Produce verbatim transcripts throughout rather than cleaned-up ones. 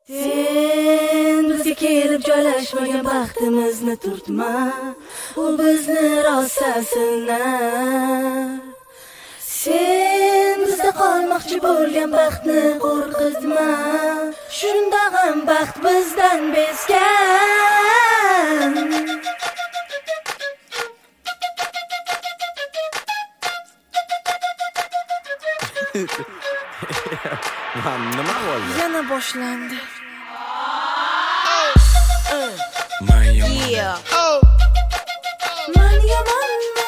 Sen bizga kelib joylashmagan baxtimizni turtma, u bizni rosa sinar. Sen bizda qolmoqchi bo'lgan baxtni qo'rqitma, shunda ham baxt bizdan bezgan. Lan nima bo'ldi? Yana boshlandi. Man yomon. Yeah. Man yomonmi?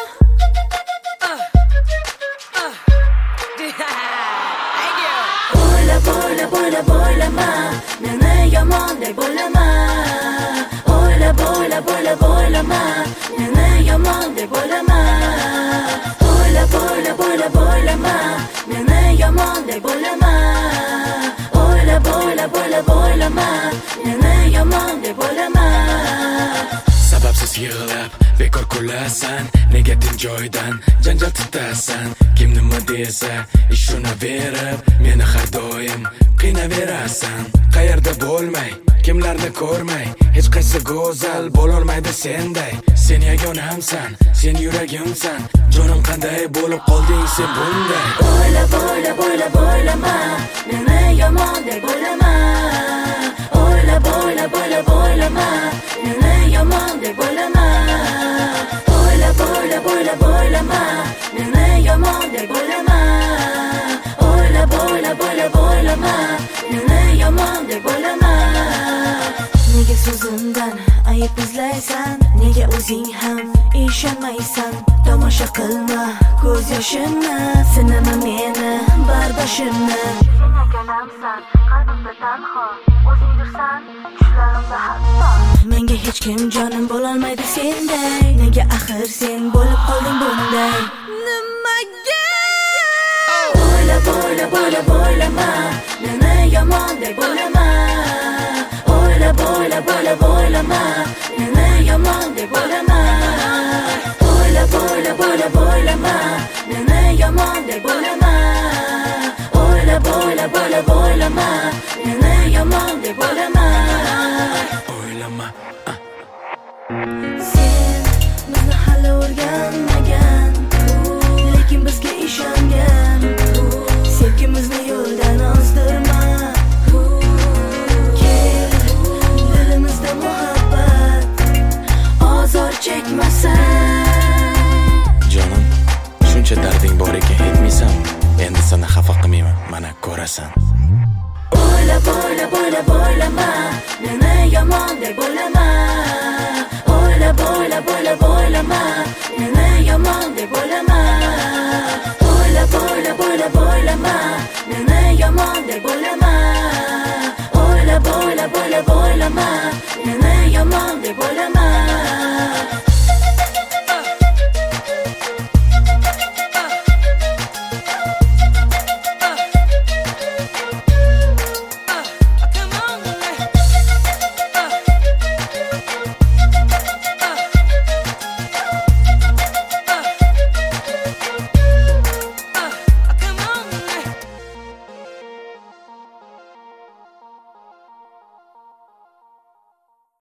O'yla, o'yla, o'yla, o'ylama, meni yomon deb o'ylama. O'yla, o'yla, o'yla, o'ylama, meni yomon deb o'ylama. O'yla, o'yla, o'yla, o'ylama, meni yomon deb o'ylama. O'yla, o'yla, o'yla, o'ylama, meni yomon deb o'ylama. Sababsiz yig'lab bekor kulasan, negativ joydan janjal tutasan. Kim nima desa ishonaverib, meni har doim qiynaverasan. Qayerda bo'lmay, kimlarni ko'rmay, hech qaysi go'zal bo'lolmaydi senday. Sen yagonamsan, sen yuragimsan, jonim qanday bo'lib qolding sen bunday. O'yla, o'yla, o'yla, o'ylama, meni yomon deb o'ylama. O'yla, o'yla, o'yla, o'ylama, meni yomon deb o'ylama. O'yla, o'yla, o'yla, o'ylama, meni yomon deb o'ylama. O'yla, o'yla, o'yla, o'ylama, meni yomon deb o'ylama. Nega so'zimdan ayib izlaysan, nega o'zing ham ishonmaysan? Tomosha qilma ko'z yoshimni, sinama meni bardoshimni. Sen akalamsan, qalbimda tanho, o'zingdirsan, tushlarimda hatto. Menga hech kim jonim bo'lolmaydi senday, nega axir sen bo'lib qolding bunday? Nimaga? O'yla, o'yla, o'yla, o'ylama, meni yomon deb o'ylama. O'yla, o'yla, o'yla, o'ylama, meni yomon deb o'ylama. O'yla, o'yla, o'yla, o'ylama, meni yomon deb o'ylama. O'yla, o'yla, o'yla, o'ylama, meni yomon deb o'ylama. O'ylama. Sen bizni hali o'rganmagan, lekin bizga ishongan. Sevgimizni yo'ldan ozdirma. Kel, dilimizda muhabbat ozor chekmasin. Jonim, shuncha darding bor ekan aytmaysan. Endi seni xafa qilmayman, mana ko'rasan. O'yla, o'yla, o'yla, o'ylama, meni yomon deb o'ylama. O'yla, o'yla, o'yla, o'ylama, meni yomon deb o'ylama. O'yla, o'yla, o'yla, o'ylama, meni yomon deb o'ylama. O'yla, o'yla, o'yla, o'ylama, meni yomon deb o'ylama.